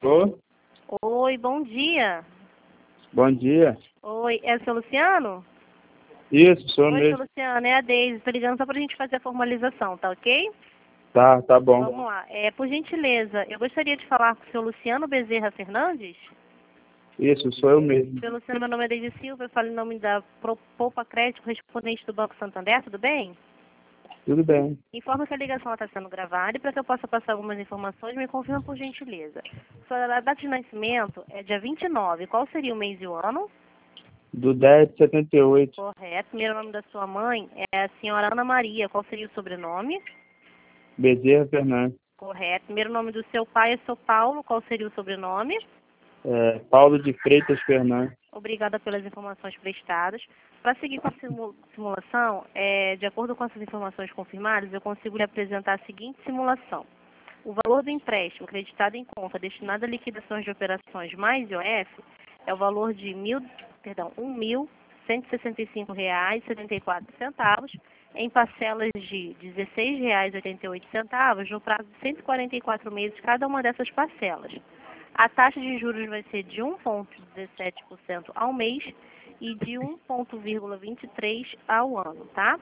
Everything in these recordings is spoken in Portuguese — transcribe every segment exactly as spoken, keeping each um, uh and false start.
Alô? Oi, bom dia. Bom dia. Oi, é o seu Luciano? Isso, sou Oi, mesmo. seu Luciano, é a Deise. Estou ligando só para a gente fazer a formalização, tá ok? Tá, tá bom. Vamos lá. É, por gentileza, eu gostaria de falar com o seu Luciano Bezerra Fernandes. Isso, sou eu mesmo. Seu Luciano, meu nome é Deise Silva, eu falo em nome da Pro- Poupa Crédito, correspondente do Banco Santander, tudo bem? Tudo bem. Informa que a ligação está sendo gravada e para que eu possa passar algumas informações, me confirma por gentileza. Sua data de nascimento é dia vinte e nove. Qual seria o mês e o ano? Do dez de setenta e oito. Correto. Primeiro nome da sua mãe é a senhora Ana Maria. Qual seria o sobrenome? Bezerra Fernandes. Correto. Primeiro nome do seu pai é seu Paulo. Qual seria o sobrenome? É, Paulo de Freitas Fernandes. Obrigada pelas informações prestadas. Para seguir com a simu- simulação, é, de acordo com essas informações confirmadas, eu consigo lhe apresentar a seguinte simulação. O valor do empréstimo acreditado em conta destinado a liquidações de operações mais I O F é o valor de mil, perdão, um mil cento e sessenta e cinco reais e setenta e quatro centavos em parcelas de dezesseis reais e oitenta e oito centavos no prazo de cento e quarenta e quatro meses cada uma dessas parcelas. A taxa de juros vai ser de um vírgula dezessete por cento ao mês e de um vírgula vinte e três por cento ao ano, tá?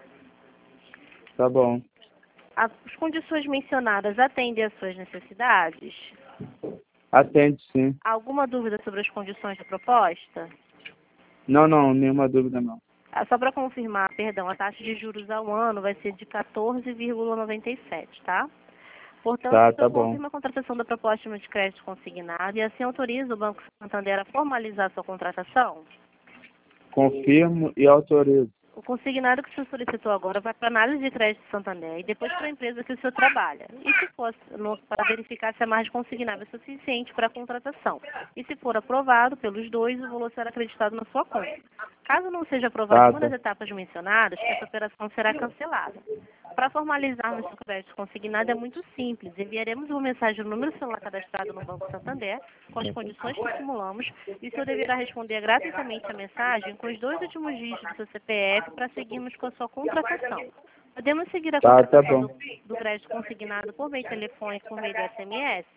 Tá bom. As condições mencionadas atendem às suas necessidades? Atende sim. Alguma dúvida sobre as condições da proposta? Não, não, nenhuma dúvida não. Ah, só para confirmar, perdão, a taxa de juros ao ano vai ser de quatorze vírgula noventa e sete, tá? Portanto, Tá, o tá senhor bom. confirma a contratação da proposta de crédito consignado e assim autoriza o Banco Santander a formalizar a sua contratação? Confirmo e autorizo. O consignado que o senhor solicitou agora vai para análise de crédito do Santander e depois para a empresa que o senhor trabalha. E se for no- para verificar se a margem consignável é suficiente para a contratação. E se for aprovado pelos dois, o valor será acreditado na sua conta. Caso não seja aprovado Tá, nenhuma das tá. etapas mencionadas, essa operação será cancelada. Para formalizarmos o crédito consignado é muito simples. Enviaremos uma mensagem no número celular cadastrado no Banco Santander, com as condições que simulamos, e o senhor deverá responder gratuitamente a mensagem com os dois últimos dígitos do seu C P F para seguirmos com a sua contratação. Podemos seguir a Tá, tá contratação bom. do, do crédito consignado por meio telefônico, por meio do S M S?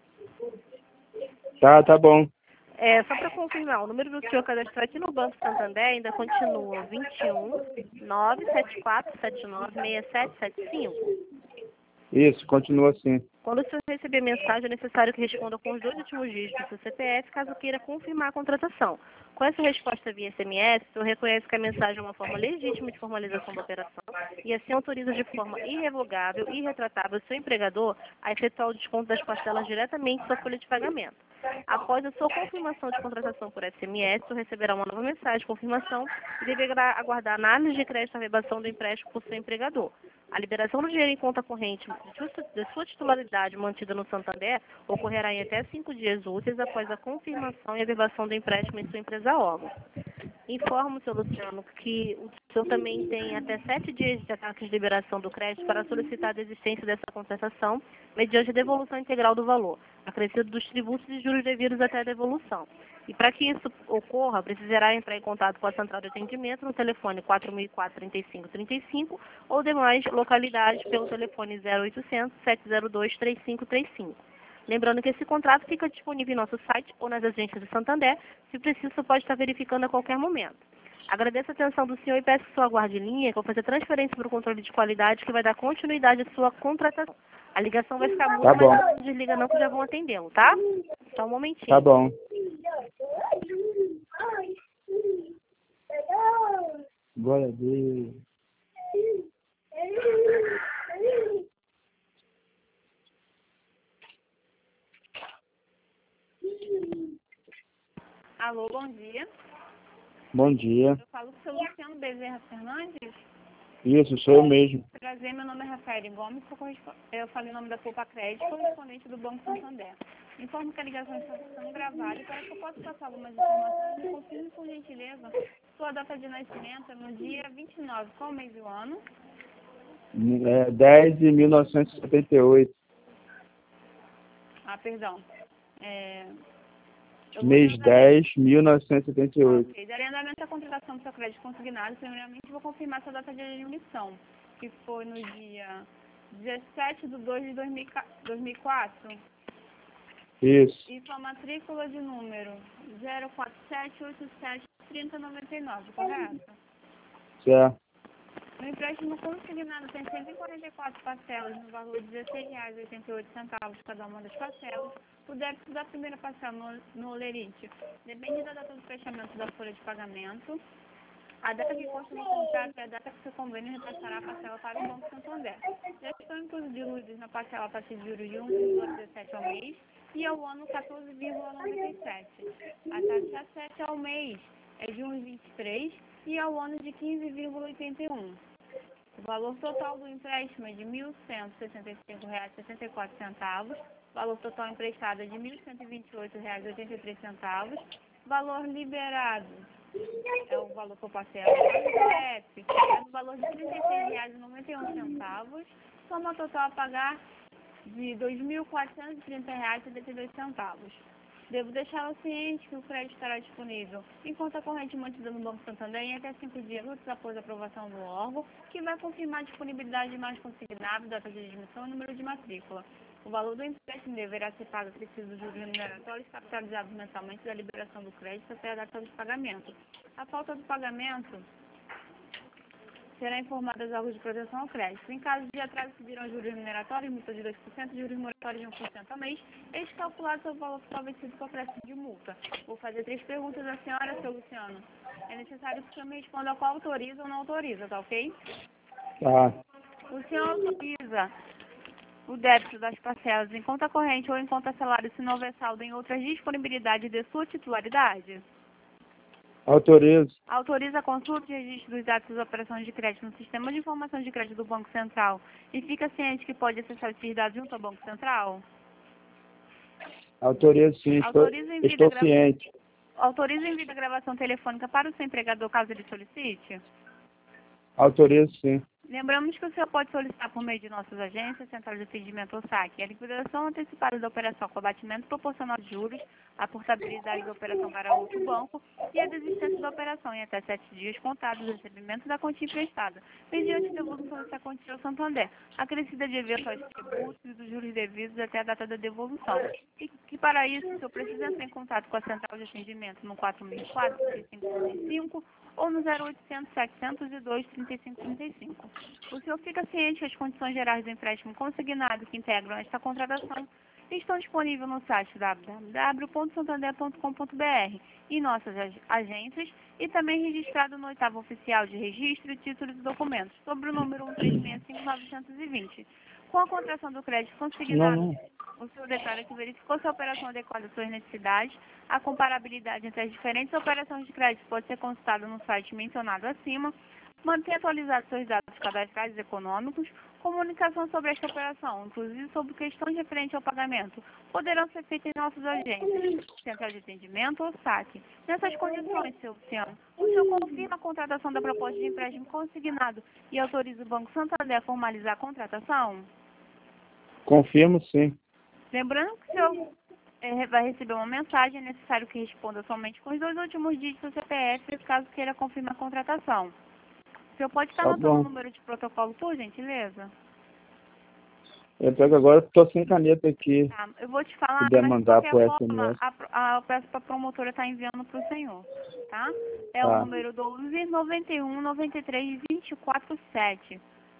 Tá, tá bom. É, só para confirmar, o número do senhor cadastrado aqui no Banco Santander ainda continua vinte e um, nove sete quatro sete nove, seis sete sete cinco. Isso, continua assim. Quando o senhor receber mensagem, é necessário que responda com os dois últimos dígitos do seu C P F, caso queira confirmar a contratação. Com essa resposta via S M S, o senhor reconhece que a mensagem é uma forma legítima de formalização da operação e assim autoriza de forma irrevogável e irretratável o seu empregador a efetuar o desconto das parcelas diretamente da sua folha de pagamento. Após a sua confirmação de contratação por S M S, o senhor receberá uma nova mensagem de confirmação e deverá aguardar análise de crédito à rebação do empréstimo por seu empregador. A liberação do dinheiro em conta corrente de sua titularidade mantida no Santander ocorrerá em até cinco dias úteis após a confirmação e a verbação do empréstimo em sua empresa órgão. Informo, senhor Luciano, que o senhor também tem até sete dias de ataque de liberação do crédito para solicitar a desistência dessa contratação, mediante a devolução integral do valor, acrescido dos tributos e juros devidos até a devolução. E para que isso ocorra, precisará entrar em contato com a central de atendimento no telefone quatro mil e quatro, trinta e cinco trinta e cinco ou demais localidades pelo telefone zero oitocentos, sete zero dois, três cinco três cinco. Lembrando que esse contrato fica disponível em nosso site ou nas agências do Santander. Se preciso, pode estar verificando a qualquer momento. Agradeço a atenção do senhor e peço que o senhor aguarde em linha, que eu vou fazer transferência para o controle de qualidade, que vai dar continuidade à sua contratação. A ligação vai ficar muda, Tá bom. mas não desliga não, que já vão atendê-lo, tá? Só um momentinho. Tá bom. Glória a Deus. Alô, bom dia. Bom dia. Eu falo com o senhor Luciano Bezerra Fernandes. Isso, sou eu mesmo. Prazer, meu nome é Rafael Gomes, sou correspo- eu falo em nome da Poupa Crédito, correspondente do Banco Santander. Informo que a ligação está sendo gravada e para que eu possa passar algumas informações, confirme por gentileza sua data de nascimento é no dia vinte e nove, qual mês e o ano? É dez de mil novecentos e setenta e oito. Ah, perdão. É, eu Mês vou dar- dez, mil novecentos e setenta e oito. Ok, darei andamento à contratação do seu crédito consignado, primeiramente vou confirmar sua data de emissão, que foi no dia dezessete de dois de dois mil e quatro. Isso. E sua matrícula de número zero quatro sete oito sete três zero nove nove, correto? Certo. O empréstimo consignado tem cento e quarenta e quatro parcelas no valor de dezesseis reais e oitenta e oito centavos cada uma das parcelas. O débito da primeira parcela no, no Olerite depende da data do fechamento da folha de pagamento. A data que consta no contrato é a data que seu convênio repassará a parcela para o Banco Santander. Já estão incluídos na parcela a taxa de juros de um vírgula dezessete ao mês e ao ano quatorze vírgula noventa e sete. A taxa sete ao mês é de um vírgula vinte e três e ao ano de quinze vírgula oitenta e um. O valor total do empréstimo é de mil cento e sessenta e cinco reais e sessenta e quatro centavos. O valor total emprestado é de mil cento e vinte e oito reais e oitenta e três centavos. Valor liberado é o valor que eu passei agora. O F é no valor de trinta e seis reais e noventa e um centavos. Soma total a pagar de dois mil quatrocentos e trinta reais e setenta e dois centavos. Devo deixá-lo ciente que o crédito estará disponível em conta corrente mantida no Banco Santander em até cinco dias úteis após a aprovação do órgão, que vai confirmar a disponibilidade de mais consignável, data de admissão e número de matrícula. O valor do empréstimo deverá ser pago acrescido dos juros remuneratórios capitalizados mensalmente da liberação do crédito até a data do pagamento. A falta do pagamento será informada aos órgãos de proteção ao crédito. Em caso de atraso, subirão juros remuneratórios, multa de dois por cento, juros moratórios de um por cento ao mês, eles calculados ao valor total vencido com acréscimo de multa. Vou fazer três perguntas à senhora, seu Luciano. É necessário que o senhor me responda qual autoriza ou não autoriza, tá ok? Tá. O senhor autoriza o débito das parcelas em conta corrente ou em conta salário se não houver saldo em outras disponibilidades de sua titularidade? Autorizo. Autoriza a consulta e registro dos dados das operações de crédito no Sistema de Informação de Crédito do Banco Central e fica ciente que pode acessar esses dados junto ao Banco Central? Autorizo sim. Estou, Autoriza em vida estou gra- ciente. Autoriza em vida a gravação telefônica para o seu empregador caso ele solicite? Autorizo sim. Lembramos que o senhor pode solicitar por meio de nossas agências, central de atendimento ou saque, a liquidação antecipada da operação com abatimento proporcional de juros, a portabilidade da operação para outro banco e a desistência da operação em até sete dias contados do recebimento da quantia emprestada, mediante devolução dessa quantia ao Santander, acrescida de eventuais tributos e dos juros devidos até a data da devolução. E que para isso o senhor precisa entrar em contato com a central de atendimento no quatro seis quatro, três cinco três cinco ou no zero oitocentos, setecentos e dois, trinta e cinco trinta e cinco. O senhor fica ciente que as condições gerais do empréstimo consignado que integram esta contratação estão disponíveis no site w w w ponto santander ponto com ponto b r e nossas ag- agências e também registrado no oitavo oficial de registro, títulos e documentos, sobre o número um três seis cinco nove dois zero. Com a contratação do crédito Não, consignado, não. o senhor declara que verificou se a operação adequada às suas necessidades. A comparabilidade entre as diferentes operações de crédito pode ser consultada no site mencionado acima. Manter atualizados seus dados cadastrais e econômicos. Comunicação sobre esta operação, inclusive sobre questões referentes ao pagamento, poderão ser feitas em nossas agências, central de atendimento ou saque. Nessas condições, seu Luciano, o senhor confirma a contratação da proposta de empréstimo consignado e autoriza o Banco Santander a formalizar a contratação? Confirmo sim. Lembrando que o senhor eh, vai receber uma mensagem, é necessário que responda somente com os dois últimos dígitos do C P F, caso queira confirmar a contratação. O senhor pode estar Tá anotando o bom. número de protocolo, por gentileza? Eu pego agora, estou sem caneta aqui. Tá, eu vou te falar, Puder mas de mandar qualquer por forma, S M S. a, pro- a, eu peço para a promotora estar enviando para o senhor, tá? É o Tá. número doze, noventa e um, noventa e três, vinte e quatro, sete.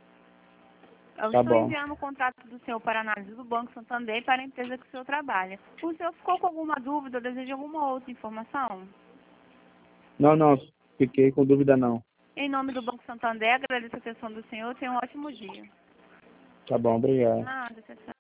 Eu Tá estou bom. enviando o contrato do senhor para análise do Banco Santander e para a empresa que o senhor trabalha. O senhor ficou com alguma dúvida ou deseja alguma outra informação? Não, não. Fiquei com dúvida não. Em nome do Banco Santander, agradeço a atenção do senhor. Tenha um ótimo dia. Tá bom, obrigado. Nada, tchau, tchau.